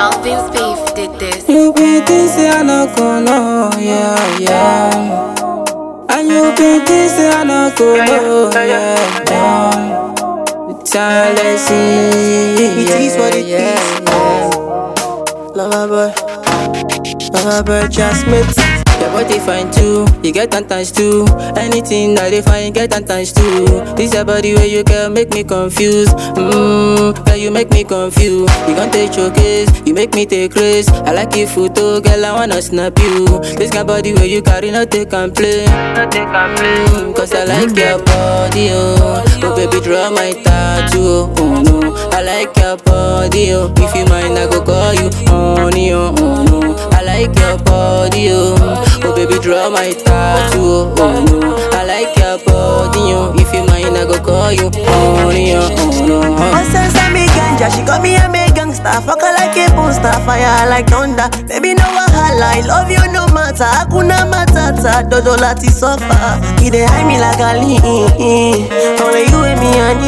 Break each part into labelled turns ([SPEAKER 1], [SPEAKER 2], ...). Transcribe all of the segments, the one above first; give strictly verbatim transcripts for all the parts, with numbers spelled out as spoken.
[SPEAKER 1] Malvin's Beef did this.
[SPEAKER 2] You be this, say I no go know, yeah, yeah. And you be this, say I no go know, yeah, yeah. Time, let's see,
[SPEAKER 3] It is what it
[SPEAKER 2] yeah,
[SPEAKER 3] is.
[SPEAKER 2] yeah.
[SPEAKER 3] Lover boy, lover boy, just met.
[SPEAKER 2] Your body fine too, you get ten times two. Anything that they find, get ten times two. This your body where you can make me confused. Mmm, girl, you make me confused. You gon' take your case, you make me take risks. I like your photo, girl, I wanna snap you. This kind of body where you carry, not take complain, not take complain. Cause I like your body, oh. Oh baby, draw my tattoo, oh no. I like your body, oh. If you mind, I go call you honey, oh, oh no. I like your body, oh. Oh baby, draw my tattoo, oh no. I like your body, oh. If you mind, I go call you honey, oh, oh no.
[SPEAKER 3] Oh, since I'm a ganja, she got me a me gangster. Fuck her like a poster, fire like thunder. Baby, no wahala, I love you no matter. Hakuna matata, dodo lati suffer. He dey hide me like a lean. Only you and me and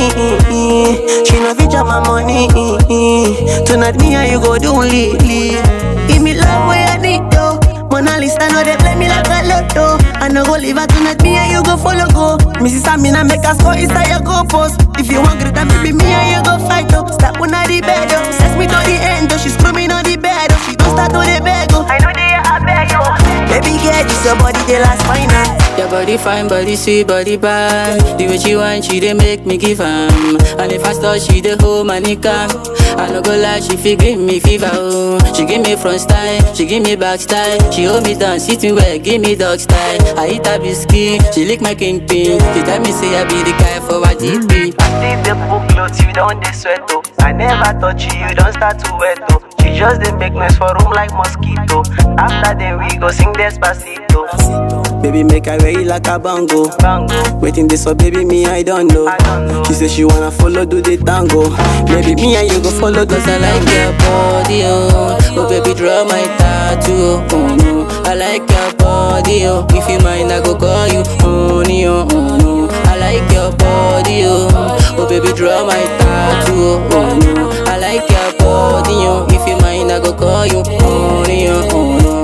[SPEAKER 3] me. She no feature my money. Tonight me and you go do Lily. Give me love where I need yo. Mona Lisa know they play me like a lotto. I no go leave her tonight, me and you go follow go. Missus Amina make us go inside your go post. If you want greater, maybe me and you go fight though. Stop on the bed though, sex me to the end though. She screaming on the bed though, she don't start on the bed though. I know they are beg yo. Baby girl, this your body, they last final.
[SPEAKER 2] Your body fine, body sweet, body bad. The way she want, she dey make me give am. And if I start, she dey hold my nigga. I no go lie, she fit give me fever, oh. She give me front style, she give me back style. She hold me down, sit me well, give me dog style. I eat her biscuit, she lick my kingpin. She tell me say I be the guy for what T P.
[SPEAKER 3] I see the book clothes, you don't dey sweat oh. I never touch you, you don't start to wet oh. She just dey make noise for room like mosquito. After then we go sing Despacito. Baby make I wear you like a bango. Bango. Waiting this for baby me I don't know. I don't know. She say she wanna follow do the tango. Maybe me and you go follow the
[SPEAKER 2] Cause I like your body, oh. Oh baby, draw my tattoo, oh no. I like your body, oh. If you mind, I go call you honey, oh, oh no. I like your body, oh. Oh baby, draw my tattoo, oh no. I like your body, oh. If you mind, I go call you honey, oh, oh no.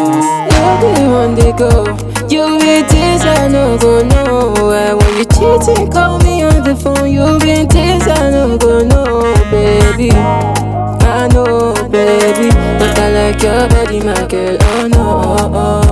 [SPEAKER 2] You be one day go. You be this, I no go nowhere. When you cheating, call me on the phone. You be this, I no go no, baby. I know, baby, but I like your body, my girl. Oh no, oh, oh.